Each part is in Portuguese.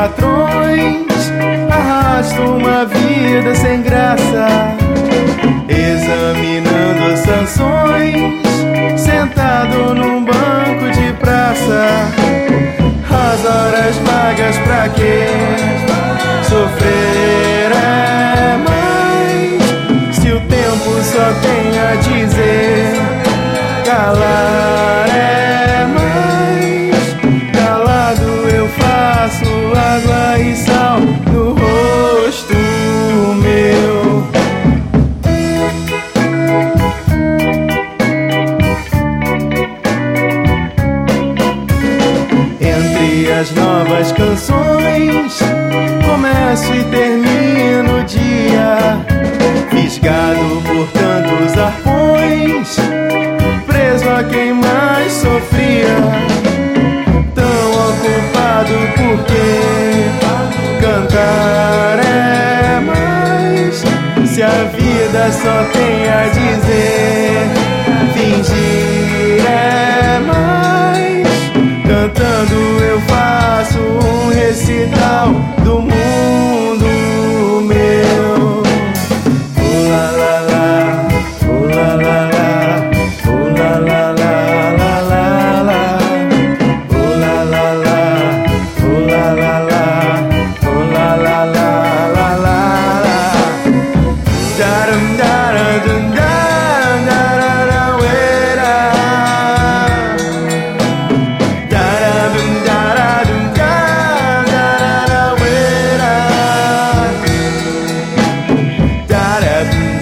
patrões, arrasto uma vida sem graça, examinando sanções, sentado num banco de praça. As horas vagas pra quê? Sofrer é mais, se o tempo só tem a dizer. Calar é mais, calado eu faço água e sal no rosto meu. Entre as novas canções, começo e termino o dia, fisgado por tantos arpões, preso a quem mais sofria, tão ocupado porque cantar é mais, se a vida só tem a dizer. Fingir é mais, cantando eu faço um recital do mundo meu. Oh la la la, oh la la la, oh la la la la la la, oh la la la, oh la la la, oh la la la la la la. Darum darum darum darum wera. Darum darum darum wera. Darum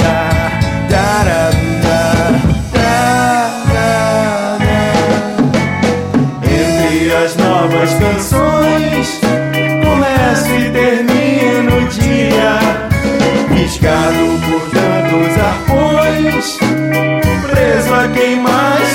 Entre as novas canções, começo e termino o dia, fisgado por tantos arpões, preso a quem mais